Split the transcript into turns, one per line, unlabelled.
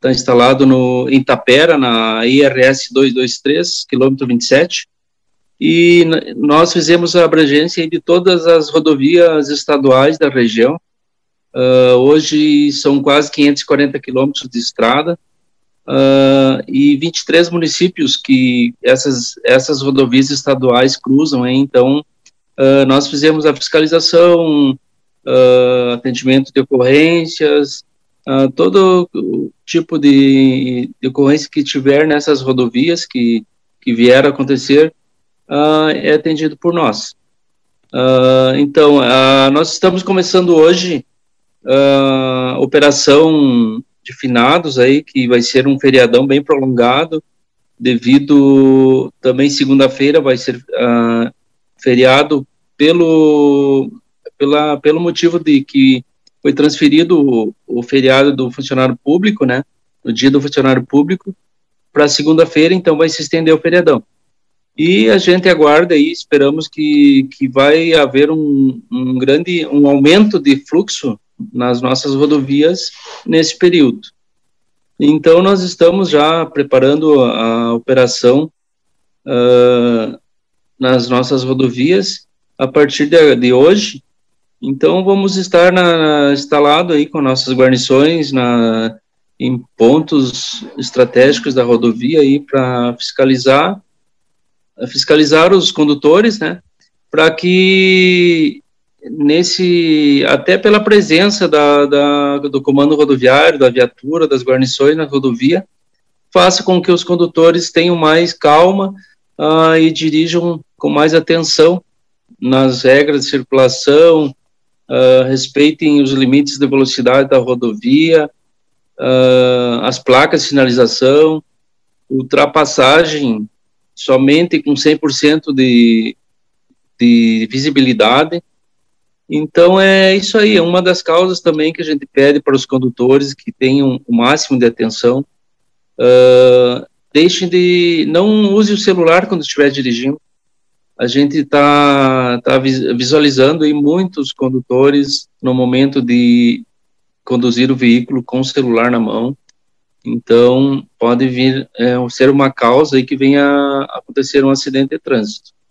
está instalado em Tapera, na IRS 223, quilômetro 27, e nós fizemos a abrangência de todas as rodovias estaduais da região. Hoje são quase 540 quilômetros de estrada, e 23 municípios que essas rodovias estaduais cruzam, hein? Então, nós fizemos a fiscalização, atendimento de ocorrências, todo tipo de ocorrência que tiver nessas rodovias que vier a acontecer, é atendido por nós. Então, nós estamos começando hoje a operação de finados aí, que vai ser um feriadão bem prolongado, devido também segunda-feira vai ser feriado pelo motivo de que foi transferido o feriado do funcionário público, né, no dia do funcionário público, para segunda-feira, então vai se estender o feriadão. E a gente aguarda aí, esperamos que vai haver um aumento de fluxo nas nossas rodovias nesse período. Então, nós estamos já preparando a operação nas nossas rodovias a partir de hoje. Então, vamos estar instalado aí com nossas guarnições em pontos estratégicos da rodovia aí para fiscalizar os condutores, né, para que até pela presença do comando rodoviário, da viatura, das guarnições na rodovia, faça com que os condutores tenham mais calma e dirijam com mais atenção nas regras de circulação, respeitem os limites de velocidade da rodovia, as placas de sinalização, ultrapassagem somente com 100% de visibilidade. Então, é isso aí, é uma das causas também que a gente pede para os condutores que tenham o máximo de atenção. Não use o celular quando estiver dirigindo. A gente está visualizando aí muitos condutores no momento de conduzir o veículo com o celular na mão. Então, pode vir ser uma causa aí que venha a acontecer um acidente de trânsito.